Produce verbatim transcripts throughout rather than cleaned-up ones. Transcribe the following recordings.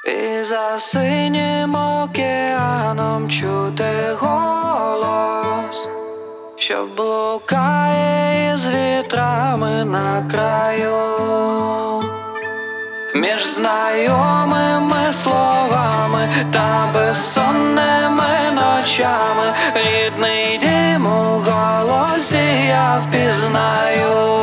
І за синім океаном чути голос, що блукає із вітрами на краю. Між знайомими словами та безсонними ночами рідний дім у голосі я впізнаю.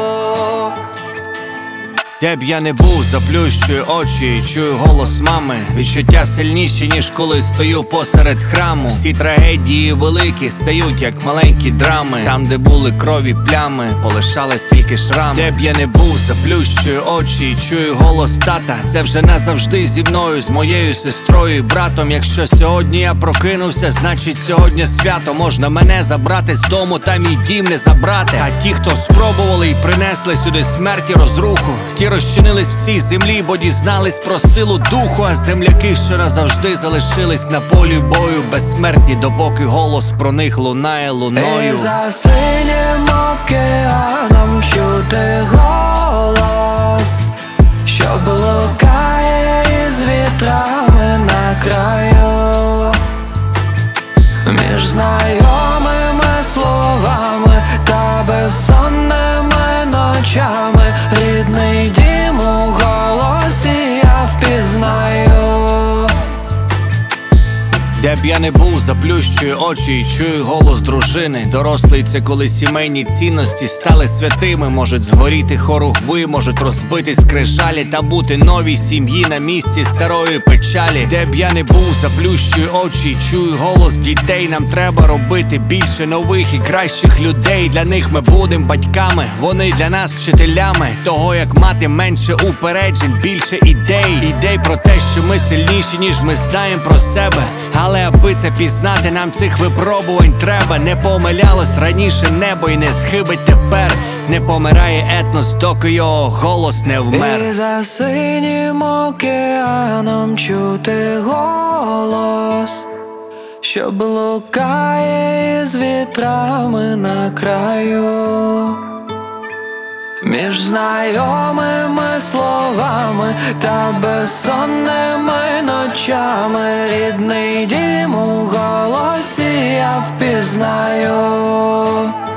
Де б я не був, заплющую очі і чую голос мами. Відчуття сильніші, ніж коли стою посеред храму. Всі трагедії великі стають, як маленькі драми. Там, де були крові плями, полишались тільки шрами. Де б я не був, заплющую очі і чую голос тата. Це вже назавжди зі мною, з моєю сестрою і братом. Якщо сьогодні я прокинувся, значить сьогодні свято. Можна мене забрати з дому, та мій дім не забрати. А ті, хто спробували і принесли сюди смерть і розруху, ті розчинились в цій землі, бо дізнались про силу духу. А земляки, що назавжди залишились на полі бою, безсмертні, допоки голос про них лунає луною. І за синім океаном чути голос, що блукає із вітрами на краю. Між знайомими словами та безсонними ночами рідний дім у голосі я впізнаю. Де б я не був, заплющую очі і чую голос дружини. Дорослий — це коли сімейні цінності стали святими. Можуть згоріти хоругви, можуть розбитись крижалі, та бути новій сім'ї на місці старої печалі. Де б я не був, заплющую очі і чую голос дітей. Нам треба робити більше нових і кращих людей. Для них ми будем батьками, вони для нас вчителями того, як мати менше упереджень, більше ідей. Ідей про те, що ми сильніші, ніж ми знаємо про себе. Але аби це пізнати, нам цих випробувань треба. Не помилялось раніше небо і не схибить тепер. Не помирає етнос, доки його голос не вмер. І за синім океаном чути голос, що блукає із вітрами на краю. Між знайомими словами та безсонними ночами рідний дім у голосі я впізнаю.